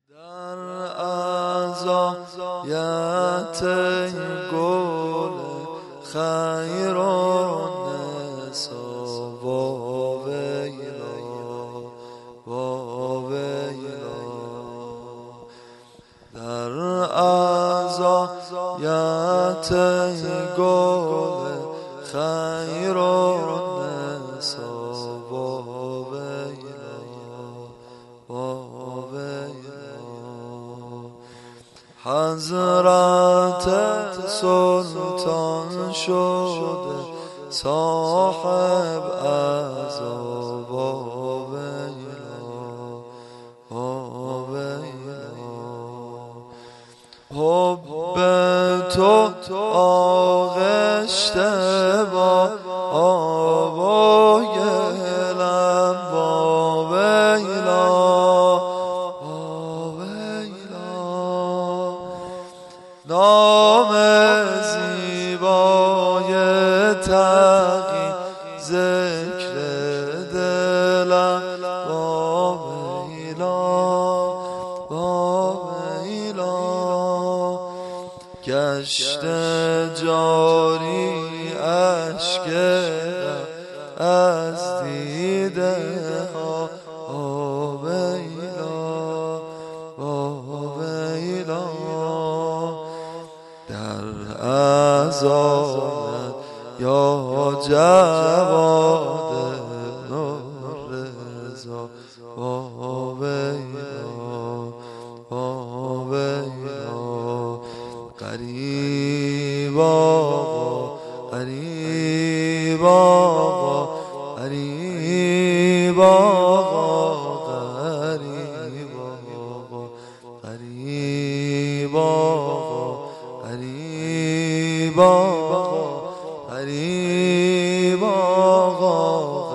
در عزایت گل خیر و نسا واویلا در عزایت گل خیر و نسا حضرت سلطان شده صاحب عزا واویلا حب تو آغشته با آب و گلم واویلا نام زیبای تقی ذکر دلم واویلا گشت جاری اشک از دیده ها واویلا در عزایت یا جواد نور رضا واویلا غریب آقا غریب آقا غریب آقا غریب آقا غریب آقا غریب آقا غریب آقا